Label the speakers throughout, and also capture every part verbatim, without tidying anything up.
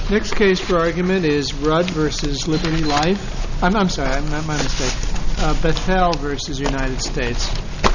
Speaker 1: Next case for argument is Rudd versus Liberty Life. I'm, I'm sorry, I'm, my mistake. Uh, Bethel versus United States.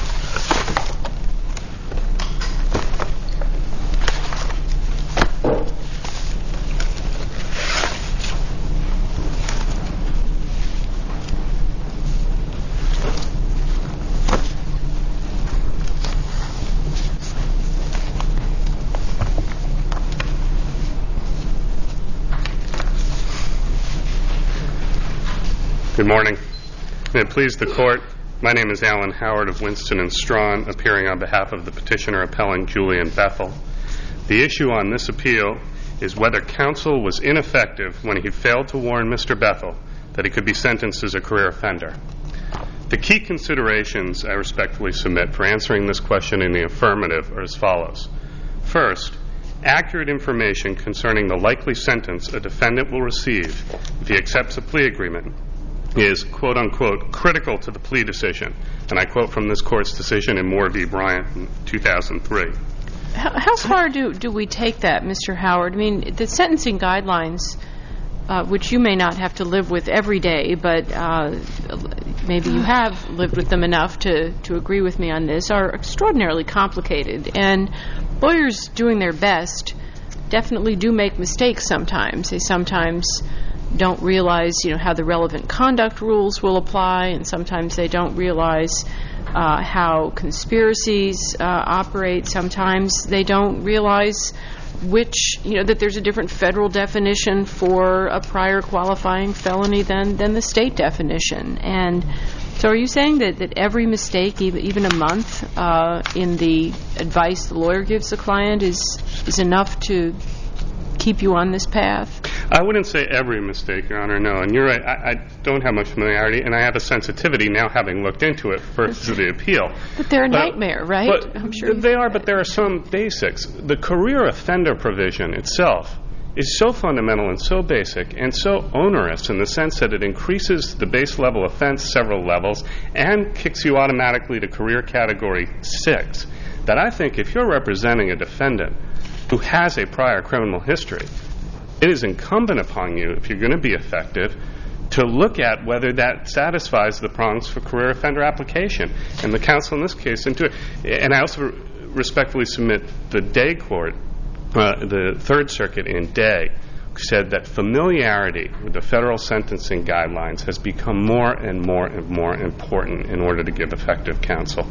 Speaker 2: Good morning. May it please the Court, my name is Alan Howard of Winston and Strawn, appearing on behalf of the petitioner-appellant Julian Bethel. The issue on this appeal is whether counsel was ineffective when he failed to warn Mister Bethel that he could be sentenced as a career offender. The key considerations I respectfully submit for answering this question in the affirmative are as follows. First, accurate information concerning the likely sentence a defendant will receive if he accepts a plea agreement is, quote-unquote, critical to the plea decision. And I quote from this Court's decision in Moore v. Bryant in two thousand three.
Speaker 3: How, how far do, do we take that, Mister Howard? I mean, the sentencing guidelines, uh, which you may not have to live with every day, but uh, maybe you have lived with them enough to, to agree with me on this, are extraordinarily complicated. And lawyers doing their best definitely do make mistakes sometimes. They sometimes don't realize, you know, how the relevant conduct rules will apply, and sometimes they don't realize uh, how conspiracies uh, operate. Sometimes they don't realize which, you know, that there's a different federal definition for a prior qualifying felony than, than the state definition. And so are you saying that, that every mistake, even, even a month uh, in the advice the lawyer gives the client is, is enough to keep you on this path?
Speaker 2: I wouldn't say every mistake, Your Honor, no. And you're right, I, I don't have much familiarity, and I have a sensitivity now having looked into it first to the appeal.
Speaker 3: But they're a
Speaker 2: but,
Speaker 3: nightmare, right?
Speaker 2: But
Speaker 3: I'm sure
Speaker 2: they are, but there are some basics. The career offender provision itself is so fundamental and so basic and so onerous in the sense that it increases the base level offense several levels and kicks you automatically to career category six, that I think if you're representing a defendant who has a prior criminal history, it is incumbent upon you, if you're going to be effective, to look at whether that satisfies the prongs for career offender application. And the counsel in this case, into it. And I also respectfully submit the Day Court, uh, the Third Circuit in Day, said that familiarity with the federal sentencing guidelines has become more and more and more important in order to give effective counsel.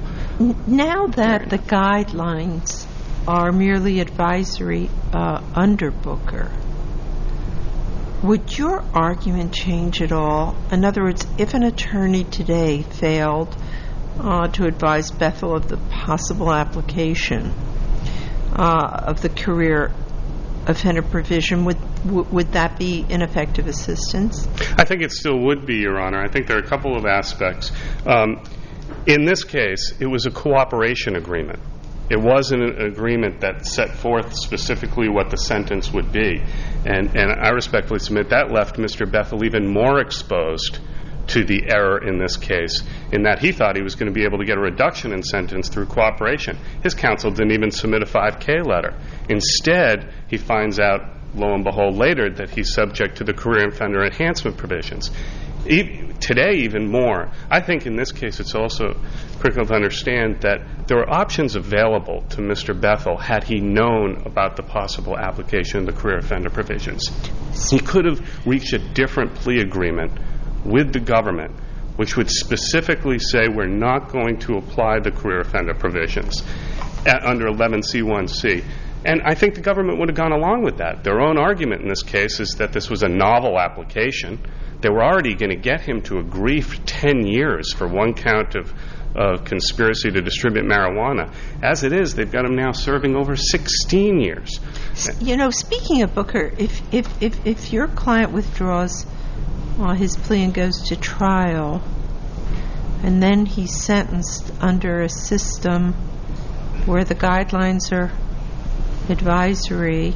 Speaker 4: Now that the guidelines are merely advisory uh, under Booker, would your argument change at all? In other words, if an attorney today failed uh, to advise Bethel of the possible application uh, of the career offender provision, would w- would that be ineffective assistance?
Speaker 2: I think it still would be, Your Honor. I think there are a couple of aspects. Um, in this case, it was a cooperation agreement. It wasn't an agreement that set forth specifically what the sentence would be. And, and I respectfully submit that left Mister Bethel even more exposed to the error in this case, in that he thought he was going to be able to get a reduction in sentence through cooperation. His counsel didn't even submit a five K letter. Instead, he finds out, lo and behold, later that he's subject to the career offender enhancement provisions. Today, even more. I think in this case it's also critical to understand that there were options available to Mister Bethel had he known about the possible application of the career offender provisions. He could have reached a different plea agreement with the government, which would specifically say we're not going to apply the career offender provisions at, under eleven C one C. And I think the government would have gone along with that. Their own argument in this case is that this was a novel application. They were already going to get him to agree for ten years for one count of, of conspiracy to distribute marijuana. As it is, they've got him now serving over sixteen years.
Speaker 4: You know, speaking of Booker, if if, if, if your client withdraws uh, his plea and goes to trial, and then he's sentenced under a system where the guidelines are advisory,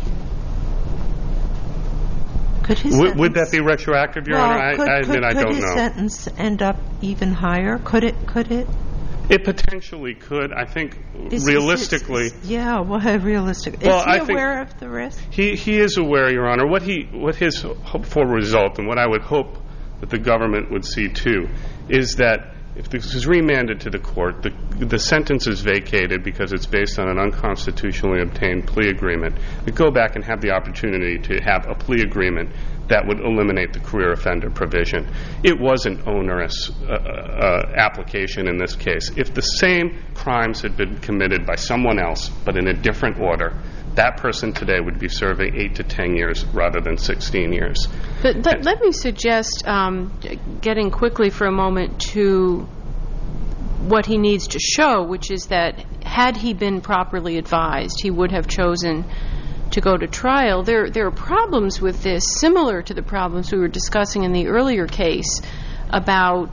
Speaker 4: Could his
Speaker 2: would,
Speaker 4: sentence,
Speaker 2: would that be retroactive, Your
Speaker 4: well,
Speaker 2: Honor?
Speaker 4: Could,
Speaker 2: I, I
Speaker 4: could,
Speaker 2: admit I
Speaker 4: could
Speaker 2: don't
Speaker 4: his
Speaker 2: know.
Speaker 4: sentence end up even higher? Could it? Could it?
Speaker 2: It potentially could. I think
Speaker 4: Is-
Speaker 2: realistically...
Speaker 4: is- is- yeah, well, realistic.
Speaker 2: Well,
Speaker 4: is he
Speaker 2: I think-
Speaker 4: aware of the risk?
Speaker 2: He he is aware, Your Honor. What he what his hopeful result, and what I would hope that the government would see too, is that if this is remanded to the court, the the sentence is vacated because it's based on an unconstitutionally obtained plea agreement. We go back and have the opportunity to have a plea agreement that would eliminate the career offender provision. It was an onerous uh, uh, application in this case. If the same crimes had been committed by someone else, but in a different order, that person today would be serving eight to ten years rather than sixteen years.
Speaker 3: But let, let me suggest um, getting quickly for a moment to what he needs to show, which is that had he been properly advised, he would have chosen to go to trial. There, there are problems with this, similar to the problems we were discussing in the earlier case about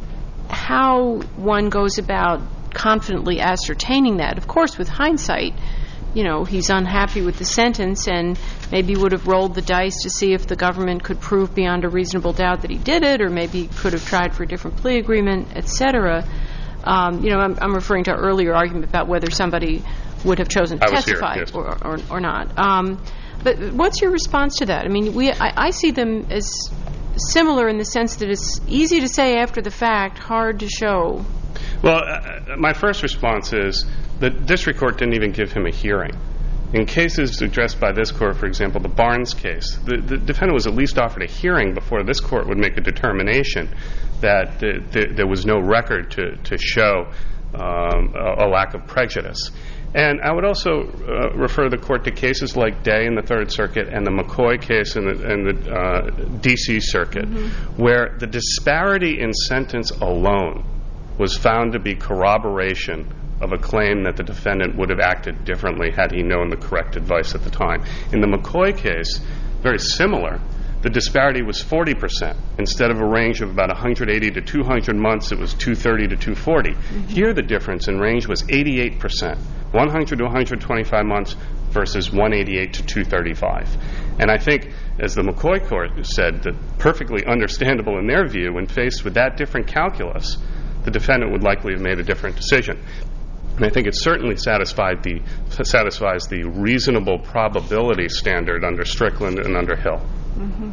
Speaker 3: how one goes about confidently ascertaining that. Of course, with hindsight, you know, he's unhappy with the sentence and maybe would have rolled the dice to see if the government could prove beyond a reasonable doubt that he did it, or maybe could have tried for a different plea agreement, et cetera. Um, you know, I'm, I'm referring to our earlier argument about whether somebody would have chosen to
Speaker 2: I was
Speaker 3: testify
Speaker 2: here, yes.
Speaker 3: or, or, or not. Um, but what's your response to that? I mean, we I, I see them as similar in the sense that it's easy to say after the fact, hard to show.
Speaker 2: Well, uh, my first response is the district court didn't even give him a hearing. In cases addressed by this court, for example, the Barnes case, the, the defendant was at least offered a hearing before this court would make a determination that the, the, there was no record to, to show um, a, a lack of prejudice. And I would also uh, refer the court to cases like Day in the Third Circuit and the McCoy case in the, in the uh, D C Circuit, mm-hmm. where the disparity in sentence alone was found to be corroboration of a claim that the defendant would have acted differently had he known the correct advice at the time. In the McCoy case, very similar, the disparity was forty percent. Instead of a range of about one hundred eighty to two hundred months, it was two thirty to two forty. Mm-hmm. Here the difference in range was eighty-eight percent, one hundred to one hundred twenty-five months versus one eighty-eight to two thirty-five. And I think, as the McCoy court said, that perfectly understandable in their view, when faced with that different calculus, the defendant would likely have made a different decision. And I think it certainly satisfied the, satisfies the reasonable probability standard under Strickland and under Hill. Mm-hmm.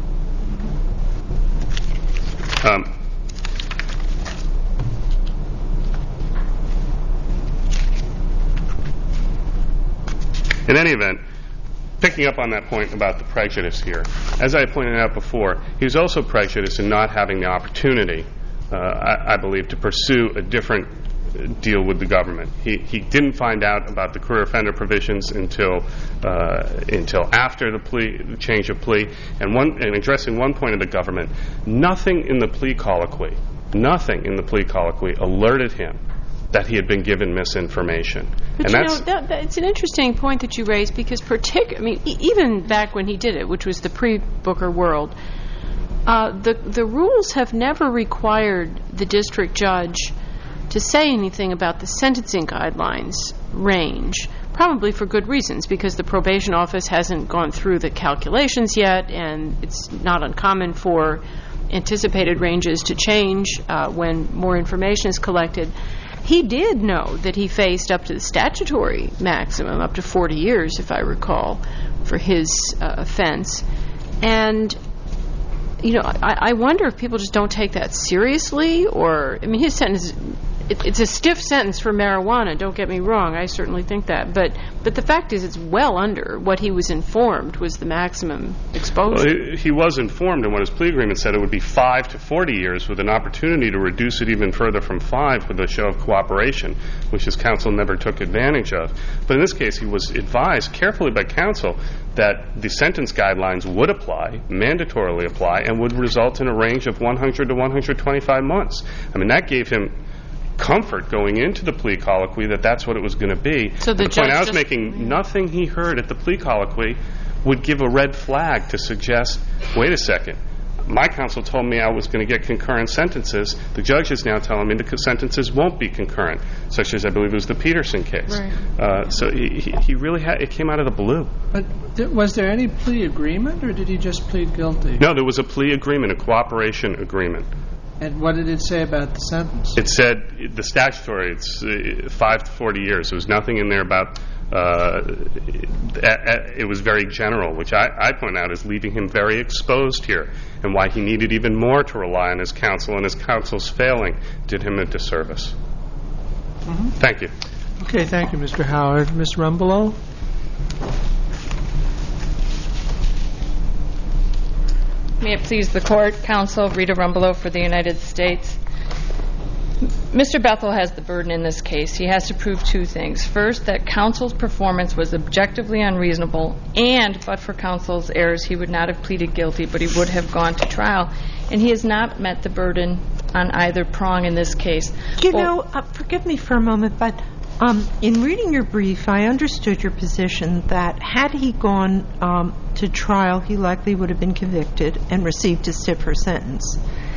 Speaker 2: Um, in any event, picking up on that point about the prejudice here, as I pointed out before, he was also prejudiced in not having the opportunity, uh, I, I believe, to pursue a different deal with the government. He he didn't find out about the career offender provisions until uh, until after the plea, the change of plea. And one, and addressing one point of the government, nothing in the plea colloquy, nothing in the plea colloquy alerted him that he had been given misinformation.
Speaker 3: But
Speaker 2: and
Speaker 3: you
Speaker 2: that's,
Speaker 3: know, that, that, it's an interesting point that you raised because, partic- I mean, e- even back when he did it, which was the pre-Booker world, uh, the the rules have never required the district judge to say anything about the sentencing guidelines range, probably for good reasons, because the probation office hasn't gone through the calculations yet, and it's not uncommon for anticipated ranges to change uh, when more information is collected. He did know that he faced up to the statutory maximum, up to forty years, if I recall, for his uh, offense. And you know, I, I wonder if people just don't take that seriously, or, I mean, his sentence, it, it's a stiff sentence for marijuana, don't get me wrong, I certainly think that, but but the fact is it's well under what he was informed was the maximum exposure.
Speaker 2: Well, he, he was informed, and what his plea agreement said, it would be five to forty years with an opportunity to reduce it even further from five with a show of cooperation, which his counsel never took advantage of. But in this case, he was advised carefully by counsel that the sentence guidelines would apply, mandatorily apply, and would result in a range of one hundred to one hundred twenty-five months. I mean, that gave him comfort going into the plea colloquy that that's what it was going to be.
Speaker 3: So the,
Speaker 2: the
Speaker 3: judge
Speaker 2: point I was
Speaker 3: just,
Speaker 2: making,
Speaker 3: yeah.
Speaker 2: nothing he heard at the plea colloquy would give a red flag to suggest, wait a second, my counsel told me I was going to get concurrent sentences. The judge is now telling me the sentences won't be concurrent, such as I believe it was the Peterson case.
Speaker 3: Right.
Speaker 2: Uh, so he, he really had, it came out of the blue.
Speaker 1: But th- was there any plea agreement, or did he just plead guilty?
Speaker 2: No, there was a plea agreement, a cooperation agreement.
Speaker 1: And what did it say about the sentence?
Speaker 2: It said the statutory, it's uh, five to forty years. There was nothing in there about, uh, it was very general, which I, I point out is leaving him very exposed here, and why he needed even more to rely on his counsel, and his counsel's failing did him a disservice. Mm-hmm. Thank you.
Speaker 1: Okay, thank you, Mister Howard. Miz Rumbelow?
Speaker 5: May it please the Court, Counsel Rita Rumbelow for the United States. Mister Bethel has the burden in this case. He has to prove two things. First, that counsel's performance was objectively unreasonable, and but for counsel's errors, he would not have pleaded guilty, but he would have gone to trial. And he has not met the burden on either prong in this case.
Speaker 4: You
Speaker 5: well,
Speaker 4: know, uh, forgive me for a moment, but um, in reading your brief, I understood your position that had he gone um, to trial, he likely would have been convicted and received a stiffer sentence.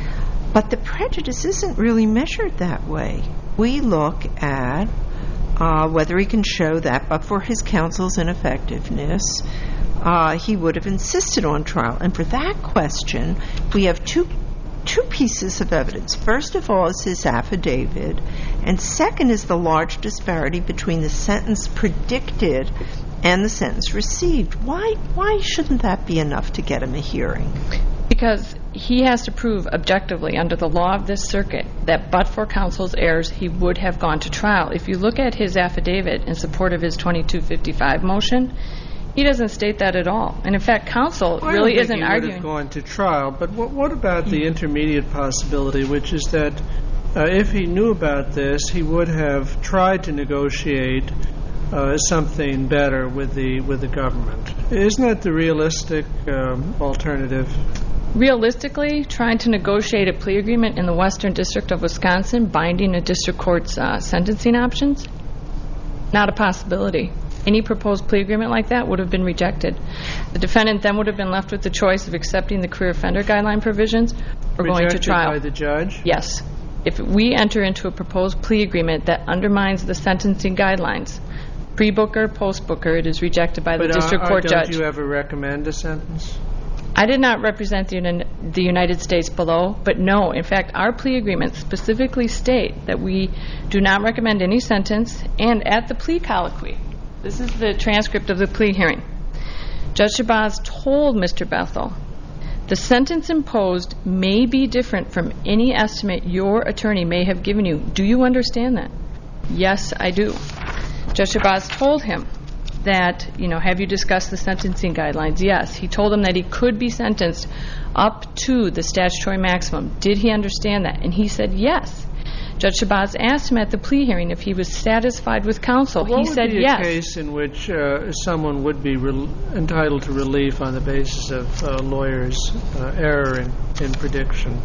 Speaker 4: But the prejudice isn't really measured that way. We look at uh, whether he can show that, but for his counsel's ineffectiveness, uh, he would have insisted on trial. And for that question, we have two two pieces of evidence. First of all is his affidavit, and second is the large disparity between the sentence predicted and the sentence received. Why why shouldn't that be enough to get him a hearing?
Speaker 5: Because he has to prove objectively under the law of this circuit that but for counsel's errors, he would have gone to trial. If you look at his affidavit in support of his twenty-two fifty-five motion, he doesn't state that at all. And in fact, counsel
Speaker 1: well,
Speaker 5: really
Speaker 1: I don't
Speaker 5: isn't
Speaker 1: think he
Speaker 5: arguing.
Speaker 1: would have gone to trial, but what, what about the intermediate possibility, which is that uh, if he knew about this, he would have tried to negotiate uh, something better with the with the government? Isn't that the realistic um, alternative?
Speaker 5: Realistically, trying to negotiate a plea agreement in the Western District of Wisconsin, binding a district court's uh, sentencing options, not a possibility. Any proposed plea agreement like that would have been rejected. The defendant then would have been left with the choice of accepting the career offender guideline provisions or
Speaker 1: Rejected
Speaker 5: going to trial.
Speaker 1: By the judge?
Speaker 5: Yes. If we enter into a proposed plea agreement that undermines the sentencing guidelines, pre-Booker, post-Booker, it is rejected by the
Speaker 1: but,
Speaker 5: district
Speaker 1: uh,
Speaker 5: court
Speaker 1: don't
Speaker 5: judge.
Speaker 1: Don't you ever recommend a sentence?
Speaker 5: I did not represent the, uni- the United States below, but no, in fact, our plea agreements specifically state that we do not recommend any sentence, and at the plea colloquy, this is the transcript of the plea hearing, Judge Shabazz told Mister Bethel, the sentence imposed may be different from any estimate your attorney may have given you. Do you understand that? Yes, I do. Judge Shabazz told him that, you know, have you discussed the sentencing guidelines? Yes. He told him that he could be sentenced up to the statutory maximum. Did he understand that? And he said yes. Judge Shabazz asked him at the plea hearing if he was satisfied with counsel.
Speaker 1: What
Speaker 5: he said
Speaker 1: would be
Speaker 5: yes.
Speaker 1: a case in which uh, someone would be re- entitled to relief on the basis of uh, lawyers' uh, error in, in prediction?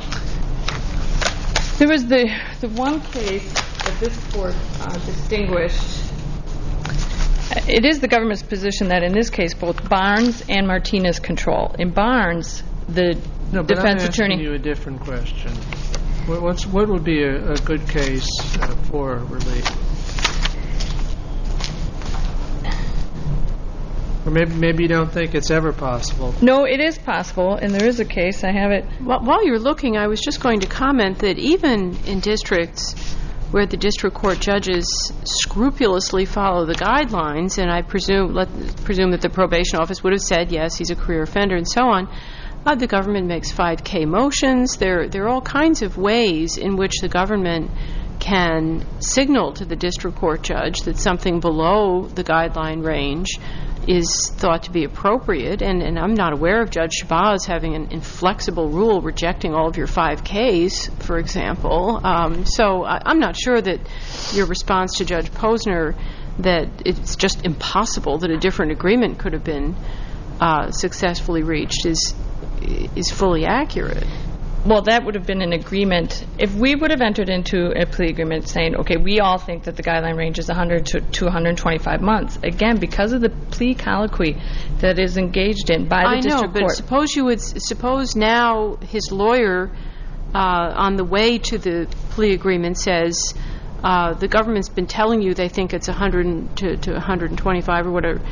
Speaker 5: There was the the one case that this court uh, distinguished. It is the government's position that in this case both Barnes and Martinez control. In Barnes, the
Speaker 1: no, but
Speaker 5: defense
Speaker 1: I'm asking
Speaker 5: attorney.
Speaker 1: you a different question. What, what's what would be a, a good case uh, for relief? Or maybe maybe you don't think it's ever possible.
Speaker 5: No, it is possible, and there is a case. I have it.
Speaker 3: Well, while you're looking, I was just going to comment that even in districts where the district court judges scrupulously follow the guidelines, and I presume let presume that the probation office would have said, yes, he's a career offender and so on, uh, the government makes five K motions. There, there are all kinds of ways in which the government can signal to the district court judge that something below the guideline range is thought to be appropriate, and, and I'm not aware of Judge Shabazz having an inflexible rule rejecting all of your five Ks, for example. Um, so I, I'm not sure that your response to Judge Posner that it's just impossible that a different agreement could have been uh, successfully reached is is fully accurate.
Speaker 5: Well, that would have been an agreement. If we would have entered into a plea agreement saying, okay, we all think that the guideline range is one hundred to one hundred twenty-five months, again, because of the plea colloquy that is engaged in by the
Speaker 3: I
Speaker 5: district
Speaker 3: know, but
Speaker 5: court.
Speaker 3: suppose you would, suppose now his lawyer uh, on the way to the plea agreement says, uh, the government's been telling you they think it's one hundred to, to one hundred twenty-five or whatever.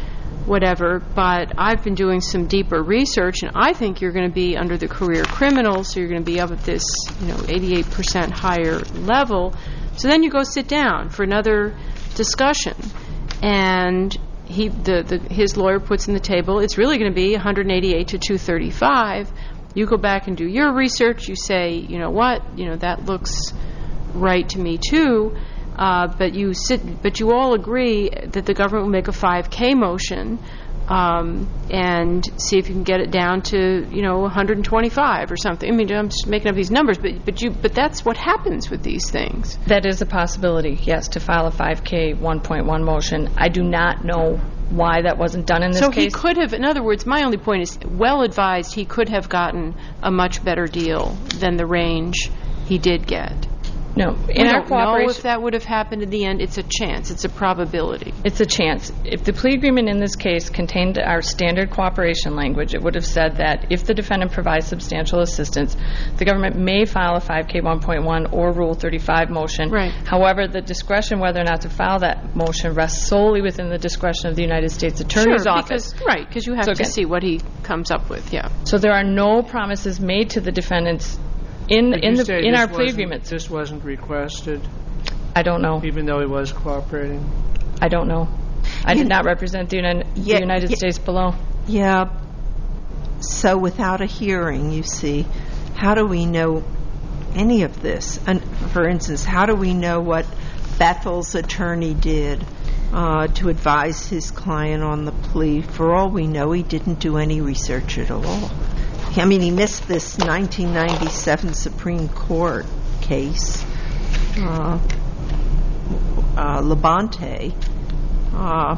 Speaker 3: whatever, but I've been doing some deeper research, and I think you're going to be under the career criminal, so you're going to be up at this, you know, eighty-eight percent higher level. So then you go sit down for another discussion, and he, the, the his lawyer puts in the table, it's really going to be one eighty-eight to two thirty-five. You go back and do your research. You say, you know what, you know, that looks right to me too. Uh, but you sit, but you all agree that the government will make a five K motion um, and see if you can get it down to, you know, one twenty-five or something. I mean, I'm just making up these numbers, but but you but that's what happens with these things.
Speaker 5: That is a possibility, yes, to file a five K one point one motion. I do not know why that wasn't done in this
Speaker 3: so
Speaker 5: case.
Speaker 3: So he could have, in other words, my only point is, well advised, he could have gotten a much better deal than the range he did get.
Speaker 5: No, in
Speaker 3: we
Speaker 5: our
Speaker 3: don't
Speaker 5: cooperation,
Speaker 3: know if that would have happened in the end. It's a chance. It's a probability.
Speaker 5: It's a chance. If the plea agreement in this case contained our standard cooperation language, it would have said that if the defendant provides substantial assistance, the government may file a five K one point one or Rule thirty-five motion.
Speaker 3: Right.
Speaker 5: However, the discretion whether or not to file that motion rests solely within the discretion of the United States Attorney's
Speaker 3: sure,
Speaker 5: Office.
Speaker 3: Because, right, because you have
Speaker 5: so
Speaker 3: to
Speaker 5: again,
Speaker 3: see what he comes up with, yeah.
Speaker 5: So there are no promises made to the defendants in
Speaker 1: Would
Speaker 5: in
Speaker 1: you
Speaker 5: the
Speaker 1: say
Speaker 5: in
Speaker 1: this
Speaker 5: our plea
Speaker 1: wasn't-
Speaker 5: agreements.
Speaker 1: This wasn't requested,
Speaker 5: I don't know.
Speaker 1: even though he was cooperating?
Speaker 5: I don't know. I
Speaker 4: You
Speaker 5: did
Speaker 4: know-
Speaker 5: not represent the United,
Speaker 4: Yeah,
Speaker 5: the United
Speaker 4: yeah.
Speaker 5: States below.
Speaker 4: Yeah. So without a hearing, you see, how do we know any of this? And for instance, how do we know what Bethel's attorney did uh, to advise his client on the plea? For all we know, he didn't do any research at all. I mean, he missed this nineteen ninety-seven Supreme Court case, uh, uh, Labonte. Uh,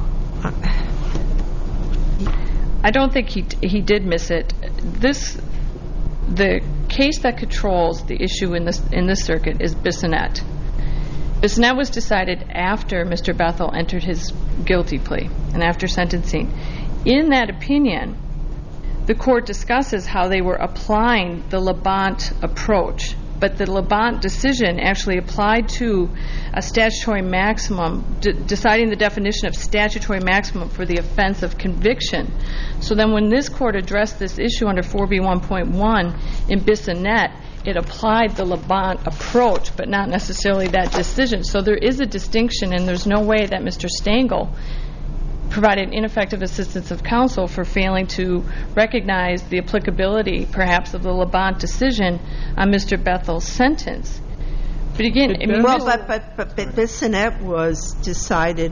Speaker 5: I don't think he he did miss it. This the case that controls the issue in this in this circuit is Bissonnette. Bissonnette was decided after Mister Bethel entered his guilty plea and after sentencing. In that opinion, the court discusses how they were applying the Labonte approach, but the Labonte decision actually applied to a statutory maximum, d- deciding the definition of statutory maximum for the offense of conviction. So then when this court addressed this issue under four B one point one in Bissonnette, it applied the Labonte approach, but not necessarily that decision. So there is a distinction, and there's no way that Mister Stengel provided ineffective assistance of counsel for failing to recognize the applicability, perhaps, of the Labonte decision on Mister Bethel's sentence. But again, I mean,
Speaker 4: well,
Speaker 5: this-
Speaker 4: but, but, but, but Bissonnette was decided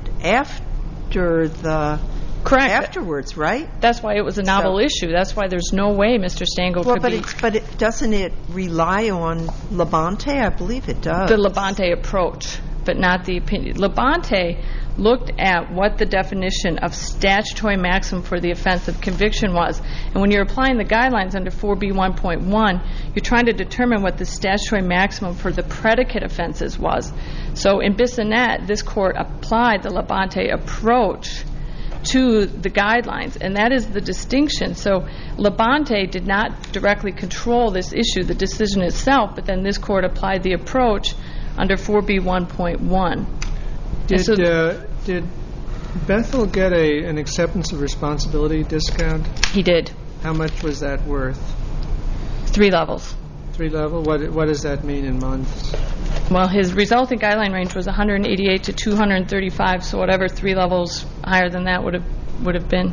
Speaker 4: after the...
Speaker 5: Correct.
Speaker 4: Afterwards, right?
Speaker 5: That's why it was a novel
Speaker 4: So-
Speaker 5: issue. That's why there's no way Mister Stengel
Speaker 4: Well,
Speaker 5: could
Speaker 4: but
Speaker 5: be
Speaker 4: it, but it, doesn't it rely on Labonte? I believe it does.
Speaker 5: the Labonte approach, but not the opinion. Labonte looked at what the definition of statutory maximum for the offense of conviction was. And when you're applying the guidelines under four B one point one, you're trying to determine what the statutory maximum for the predicate offenses was. So in Bissonnette, this court applied the Labonte approach to the guidelines, and that is the distinction. So Labonte did not directly control this issue, the decision itself, but then this court applied the approach under four B one point one.
Speaker 1: Did
Speaker 5: so-
Speaker 1: uh, did Bethel get a an acceptance of responsibility discount?
Speaker 5: He did.
Speaker 1: How much was that worth?
Speaker 5: Three levels.
Speaker 1: Three level? What what does that mean in months?
Speaker 5: Well, his resulting guideline range was one eighty-eight to two thirty-five, so whatever three levels higher than that would have would have been.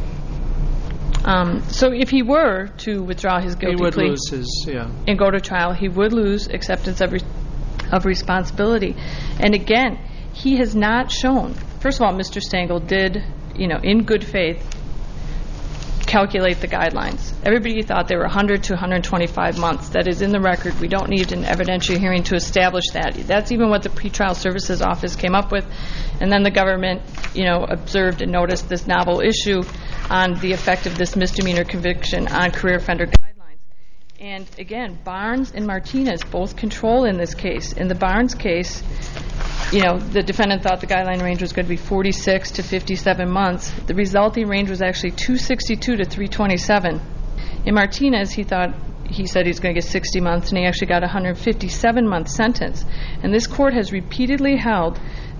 Speaker 5: Um, so if he were to withdraw his guilty
Speaker 1: He would
Speaker 5: plea
Speaker 1: lose his, yeah.
Speaker 5: and go to trial, he would lose acceptance of, re- of responsibility. And again, he has not shown. First of all, Mister Stengel did, you know, in good faith, calculate the guidelines. Everybody thought they were one hundred to one twenty-five months. That is in the record. We don't need an evidentiary hearing to establish that. That's even what the Pretrial Services Office came up with. And then the government, you know, observed and noticed this novel issue on the effect of this misdemeanor conviction on career offender guidelines. And again, Barnes and Martinez both control in this case. In the Barnes case, you know, the defendant thought the guideline range was going to be forty-six to fifty-seven months. The resulting range was actually two sixty-two to three twenty-seven. In Martinez, he thought he said he was going to get sixty months, and he actually got a one fifty-seven month sentence. And this court has repeatedly held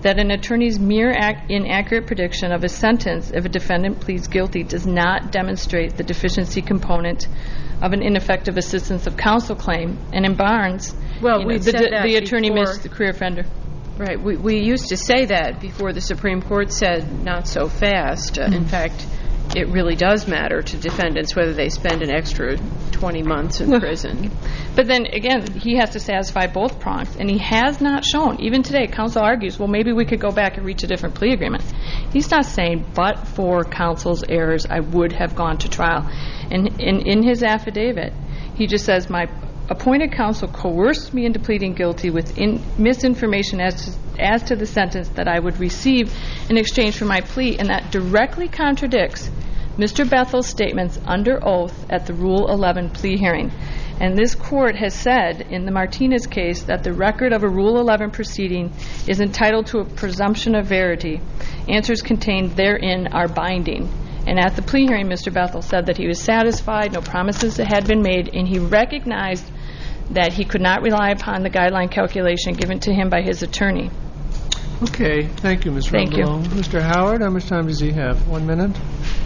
Speaker 5: that an attorney's mere ac- inaccurate prediction of a sentence if a defendant pleads guilty does not demonstrate the deficiency component of an ineffective assistance of counsel claim. And in Barnes,
Speaker 3: Well,
Speaker 5: you know,
Speaker 3: we've
Speaker 5: the,
Speaker 3: said that
Speaker 5: the attorney
Speaker 3: before.
Speaker 5: missed the career offender.
Speaker 3: Right. We, we used to say that before the Supreme Court said not so fast. Uh, in fact, it really does matter to defendants whether they spend an extra twenty months in prison.
Speaker 5: But then, again, he has to satisfy both prongs, and he has not shown. Even today, counsel argues, well, maybe we could go back and reach a different plea agreement. He's not saying, but for counsel's errors, I would have gone to trial. And in, in his affidavit, he just says, my appointed counsel coerced me into pleading guilty with in, misinformation as to, as to the sentence that I would receive in exchange for my plea, and that directly contradicts Mister Bethel's statements under oath at the Rule eleven plea hearing. And this court has said in the Martinez case that the record of a Rule eleven proceeding is entitled to a presumption of verity. Answers contained therein are binding. And at the plea hearing, Mister Bethel said that he was satisfied, no promises had been made, and he recognized that he could not rely upon the guideline calculation given to him by his attorney.
Speaker 1: Okay. Thank you, Miz
Speaker 5: Thank you.
Speaker 1: Rumbelow. Mister Howard, how much time does he have? One minute?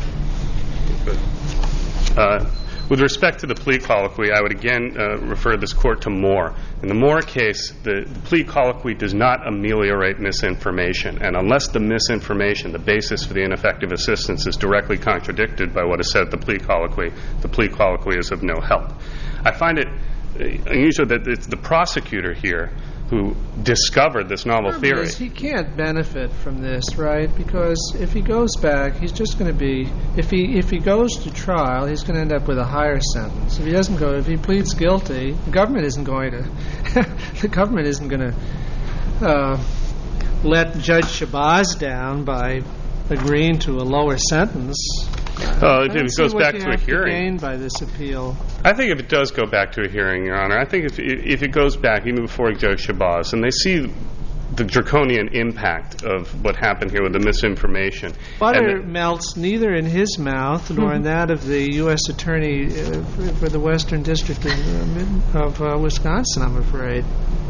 Speaker 2: Uh, with respect to the plea colloquy, I would again uh, refer this court to Moore. In the Moore case, the, the plea colloquy does not ameliorate misinformation, and unless the misinformation, the basis for the ineffective assistance, is directly contradicted by what is said at the plea colloquy, the plea colloquy is of no help. I find it unusual that it's the prosecutor here who discovered this novel theory.
Speaker 1: Is he can't benefit from this, right? Because if he goes back, he's just going to be, if he if he goes to trial, he's going to end up with a higher sentence. If he doesn't go, if he pleads guilty, the government isn't going to, the government isn't going to uh, let Judge Shabazz down by agreeing to a lower sentence.
Speaker 2: Uh, if it goes back
Speaker 1: to
Speaker 2: a hearing,
Speaker 1: to gain by this appeal.
Speaker 2: I think if it does go back to a hearing, Your Honor, I think if if it goes back even before Judge Shabazz, and they see the draconian impact of what happened here with the misinformation.
Speaker 1: Butter melts neither in his mouth nor in that of the U S Attorney uh, for, for the Western District of, of uh, Wisconsin, I'm afraid.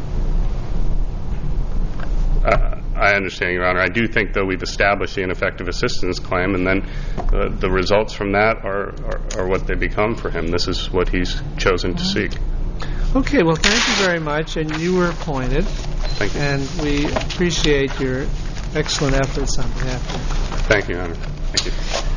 Speaker 2: Uh, I understand, Your Honor. I do think, though, we've established the ineffective assistance claim, and then uh, the results from that are, are, are what they become for him. This is what he's chosen to seek.
Speaker 1: Okay, well, thank you very much, and you were appointed.
Speaker 2: Thank you.
Speaker 1: And we appreciate your excellent efforts on behalf of
Speaker 2: Thank you, Your Honor. Thank you.